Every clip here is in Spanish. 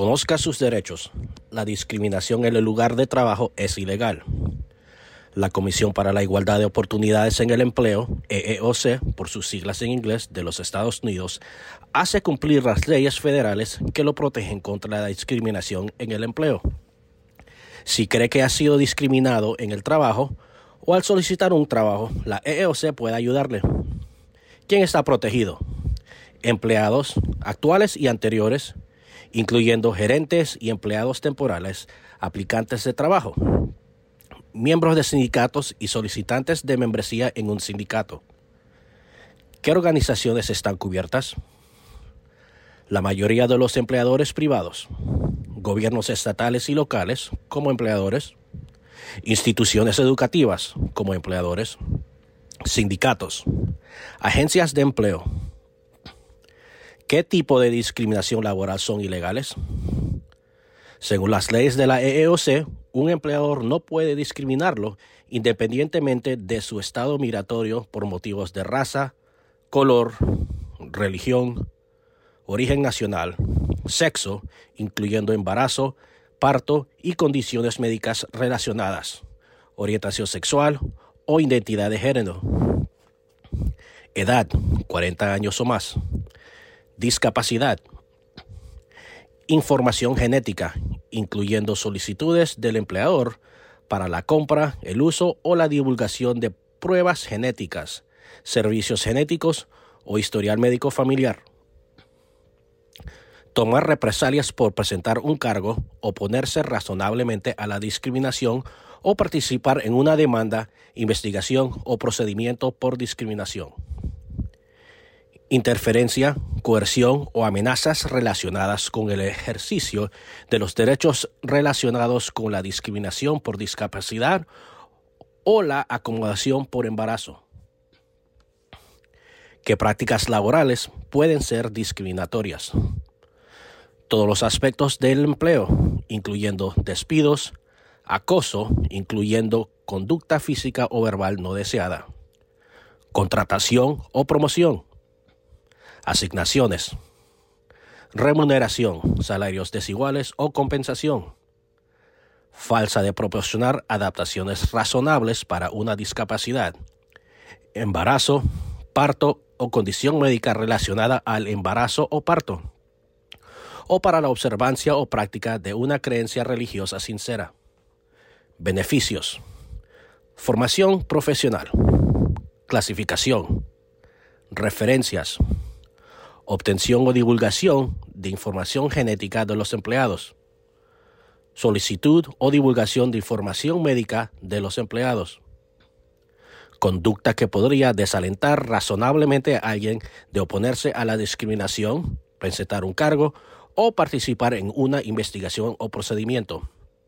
Conozca sus derechos. La discriminación en el lugar de trabajo es ilegal. La Comisión para la Igualdad de Oportunidades en el Empleo, EEOC, por sus siglas en inglés, de los Estados Unidos, hace cumplir las leyes federales que lo protegen contra la discriminación en el empleo. Si cree que ha sido discriminado en el trabajo o al solicitar un trabajo, la EEOC puede ayudarle. ¿Quién está protegido? Empleados actuales y anteriores, incluyendo gerentes y empleados temporales, aplicantes de trabajo, miembros de sindicatos y solicitantes de membresía en un sindicato. ¿Qué organizaciones están cubiertas? La mayoría de los empleadores privados, gobiernos estatales y locales como empleadores, instituciones educativas como empleadores, sindicatos, agencias de empleo. ¿Qué tipo de discriminación laboral son ilegales? Según las leyes de la EEOC, un empleador no puede discriminarlo independientemente de su estado migratorio por motivos de raza, color, religión, origen nacional, sexo, incluyendo embarazo, parto y condiciones médicas relacionadas, orientación sexual o identidad de género, edad, 40 años o más, discapacidad, información genética, incluyendo solicitudes del empleador para la compra, el uso o la divulgación de pruebas genéticas, servicios genéticos o historial médico familiar. Tomar represalias por presentar un cargo, oponerse razonablemente a la discriminación o participar en una demanda, investigación o procedimiento por discriminación. Interferencia, coerción o amenazas relacionadas con el ejercicio de los derechos relacionados con la discriminación por discapacidad o la acomodación por embarazo. ¿Qué prácticas laborales pueden ser discriminatorias? Todos los aspectos del empleo, incluyendo despidos, acoso, incluyendo conducta física o verbal no deseada, contratación o promoción, asignaciones, remuneración, salarios desiguales o compensación, falta de proporcionar adaptaciones razonables para una discapacidad, embarazo, parto o condición médica relacionada al embarazo o parto, o para la observancia o práctica de una creencia religiosa sincera. Beneficios: formación profesional, clasificación, referencias, obtención o divulgación de información genética de los empleados, solicitud o divulgación de información médica de los empleados, conducta que podría desalentar razonablemente a alguien de oponerse a la discriminación, presentar un cargo o participar en una investigación o procedimiento,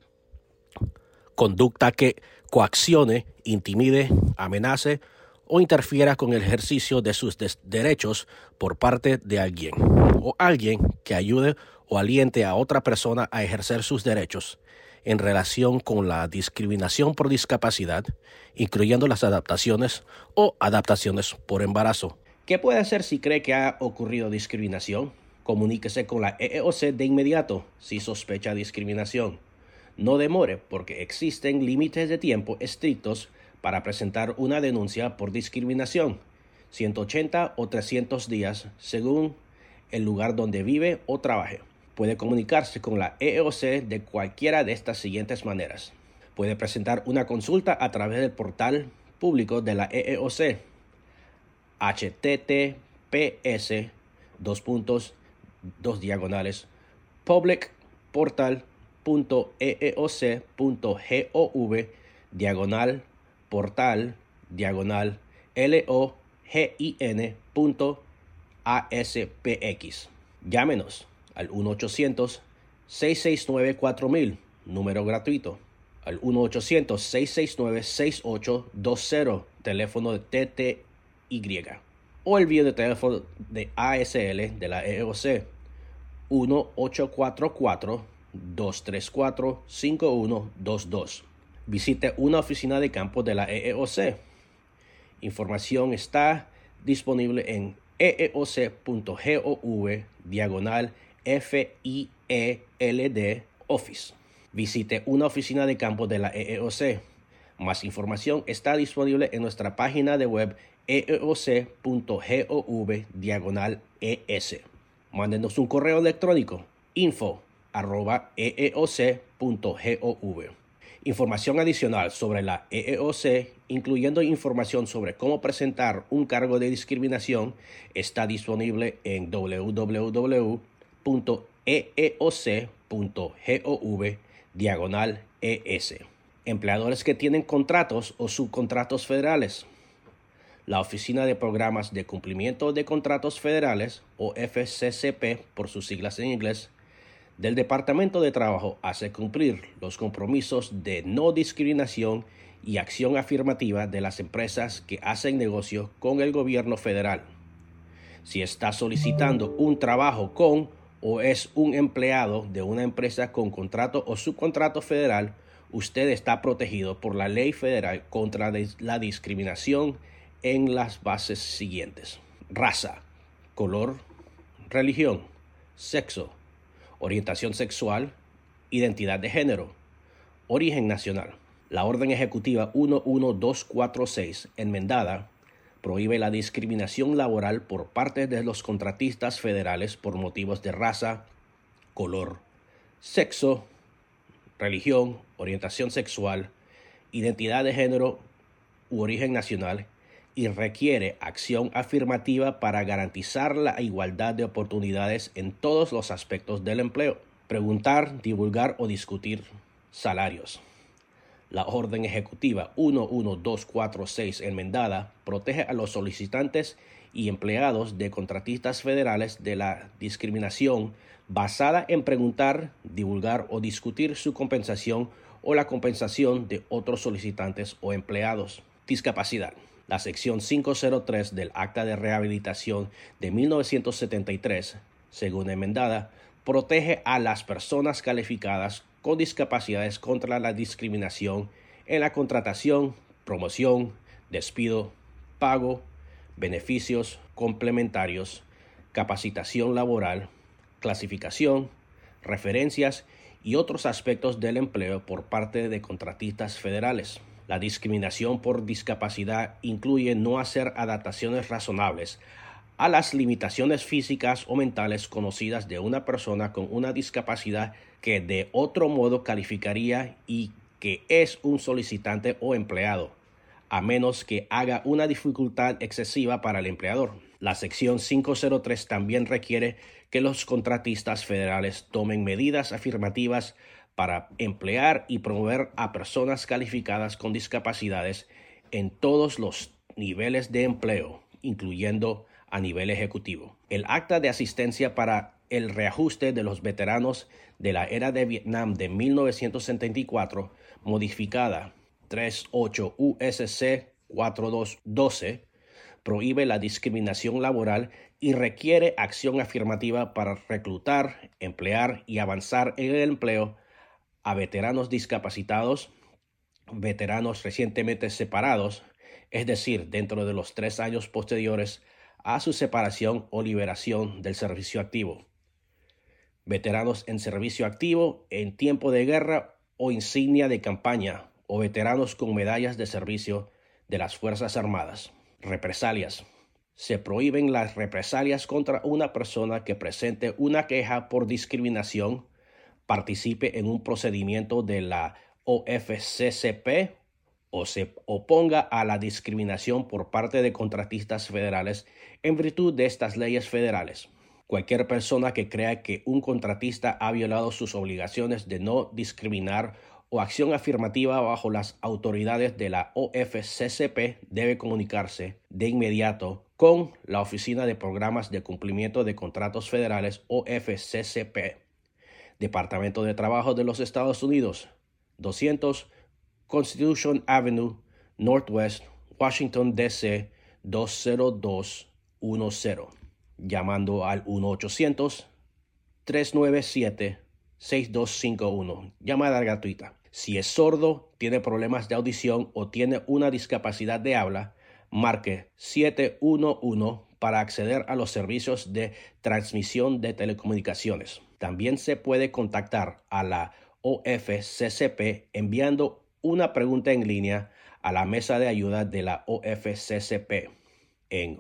conducta que coaccione, intimide, amenace o interfiera con el ejercicio de sus derechos por parte de alguien, o alguien que ayude o aliente a otra persona a ejercer sus derechos en relación con la discriminación por discapacidad, incluyendo las adaptaciones o adaptaciones por embarazo. ¿Qué puede hacer si cree que ha ocurrido discriminación? Comuníquese con la EEOC de inmediato si sospecha discriminación. No demore, porque existen límites de tiempo estrictos para presentar una denuncia por discriminación, 180 o 300 días según el lugar donde vive o trabaje. Puede comunicarse con la EEOC de cualquiera de estas siguientes maneras. Puede presentar una consulta a través del portal público de la EEOC, public.portal.eoc.gov/login.aspx. Llámenos al 1-800-669-4000, número gratuito, al 1-800-669-6820, teléfono de TTY, o el vídeo de teléfono de ASL de la EEOC, 1-844-234-5122. Visite una oficina de campo de la EEOC. Información está disponible en eeoc.gov/FIL ELD Office. Visite una oficina de campo de la EEOC. Más información está disponible en nuestra página de web eeoc.gov/es. Mándenos un correo electrónico info@eeoc.gov. Información adicional sobre la EEOC, incluyendo información sobre cómo presentar un cargo de discriminación, está disponible en www.eeoc.gov/es. Empleadores que tienen contratos o subcontratos federales. La Oficina de Programas de Cumplimiento de Contratos Federales, o FCCP por sus siglas en inglés, del Departamento de Trabajo hace cumplir los compromisos de no discriminación y acción afirmativa de las empresas que hacen negocio con el gobierno federal. Si está solicitando un trabajo con o es un empleado de una empresa con contrato o subcontrato federal, usted está protegido por la ley federal contra la discriminación en las bases siguientes: raza, color, religión, sexo, orientación sexual, identidad de género, origen nacional. La Orden Ejecutiva 11246, enmendada, prohíbe la discriminación laboral por parte de los contratistas federales por motivos de raza, color, sexo, religión, orientación sexual, identidad de género u origen nacional, y requiere acción afirmativa para garantizar la igualdad de oportunidades en todos los aspectos del empleo. Preguntar, divulgar o discutir salarios. La Orden Ejecutiva 11246, enmendada, protege a los solicitantes y empleados de contratistas federales de la discriminación basada en preguntar, divulgar o discutir su compensación o la compensación de otros solicitantes o empleados. Discapacidad. La sección 503 del Acta de Rehabilitación de 1973, según enmendada, protege a las personas calificadas con discapacidades contra la discriminación en la contratación, promoción, despido, pago, beneficios complementarios, capacitación laboral, clasificación, referencias y otros aspectos del empleo por parte de contratistas federales. La discriminación por discapacidad incluye no hacer adaptaciones razonables a las limitaciones físicas o mentales conocidas de una persona con una discapacidad que de otro modo calificaría y que es un solicitante o empleado, a menos que haga una dificultad excesiva para el empleador. La sección 503 también requiere que los contratistas federales tomen medidas afirmativas para emplear y promover a personas calificadas con discapacidades en todos los niveles de empleo, incluyendo a nivel ejecutivo. El Acta de Asistencia para el Reajuste de los Veteranos de la Era de Vietnam de 1974, modificada 38 USC 4212, prohíbe la discriminación laboral y requiere acción afirmativa para reclutar, emplear y avanzar en el empleo a veteranos discapacitados, veteranos recientemente separados, es decir, dentro de los 3 años posteriores a su separación o liberación del servicio activo, veteranos en servicio activo en tiempo de guerra o insignia de campaña, o veteranos con medallas de servicio de las Fuerzas Armadas. Represalias. Se prohíben las represalias contra una persona que presente una queja por discriminación, participe en un procedimiento de la OFCCP o se oponga a la discriminación por parte de contratistas federales en virtud de estas leyes federales. Cualquier persona que crea que un contratista ha violado sus obligaciones de no discriminar o acción afirmativa bajo las autoridades de la OFCCP debe comunicarse de inmediato con la Oficina de Programas de Cumplimiento de Contratos Federales, OFCCP, Departamento de Trabajo de los Estados Unidos, 200 Constitution Avenue, Northwest, Washington, D.C. 20210, llamando al 1-800-397-6251, llamada gratuita. Si es sordo, tiene problemas de audición o tiene una discapacidad de habla, marque 711 para acceder a los servicios de transmisión de telecomunicaciones. También se puede contactar a la OFCCP enviando una pregunta en línea a la mesa de ayuda de la OFCCP en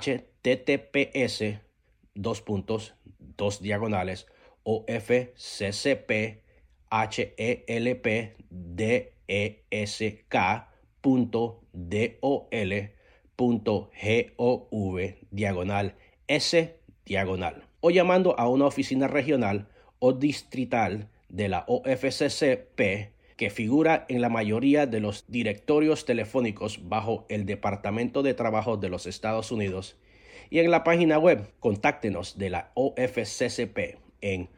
https://ofchelpdesk.gov/s/ o llamando a una oficina regional o distrital de la OFCCP que figura en la mayoría de los directorios telefónicos bajo el Departamento de Trabajo de los Estados Unidos, y en la página web contáctenos de la OFCCP en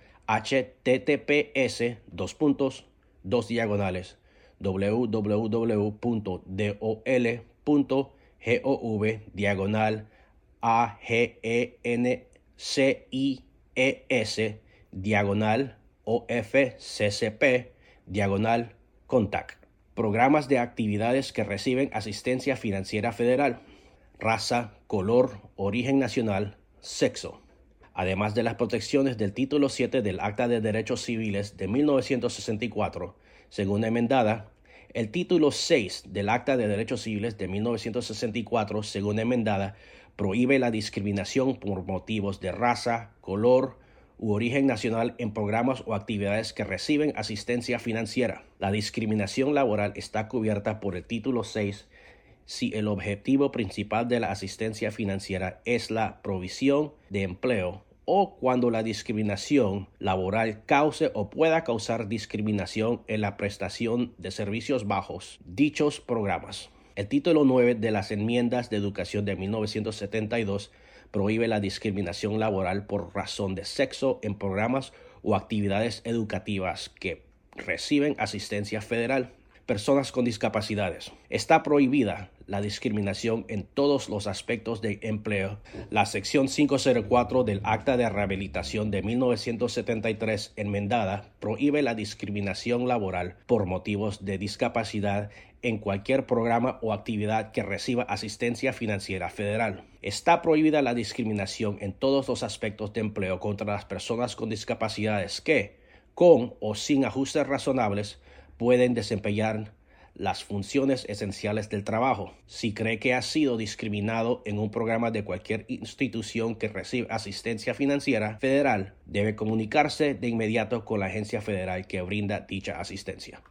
https://dol.agencies/OFCCP/contact. Programas de actividades que reciben asistencia financiera federal: raza, color, origen nacional, sexo. Además de las protecciones del Título 7 del Acta de Derechos Civiles de 1964, según enmendada, el Título 6 del Acta de Derechos Civiles de 1964, según enmendada, prohíbe la discriminación por motivos de raza, color u origen nacional en programas o actividades que reciben asistencia financiera. La discriminación laboral está cubierta por el Título 6 si el objetivo principal de la asistencia financiera es la provisión de empleo o cuando la discriminación laboral cause o pueda causar discriminación en la prestación de servicios bajo dichos programas. El título 9 de las enmiendas de educación de 1972 prohíbe la discriminación laboral por razón de sexo en programas o actividades educativas que reciben asistencia federal. Personas con discapacidades. Está prohibida la discriminación en todos los aspectos de empleo. La sección 504 del Acta de Rehabilitación de 1973, enmendada, prohíbe la discriminación laboral por motivos de discapacidad en cualquier programa o actividad que reciba asistencia financiera federal. Está prohibida la discriminación en todos los aspectos de empleo contra las personas con discapacidades que, con o sin ajustes razonables, pueden desempeñar las funciones esenciales del trabajo. Si cree que ha sido discriminado en un programa de cualquier institución que recibe asistencia financiera federal, debe comunicarse de inmediato con la agencia federal que brinda dicha asistencia.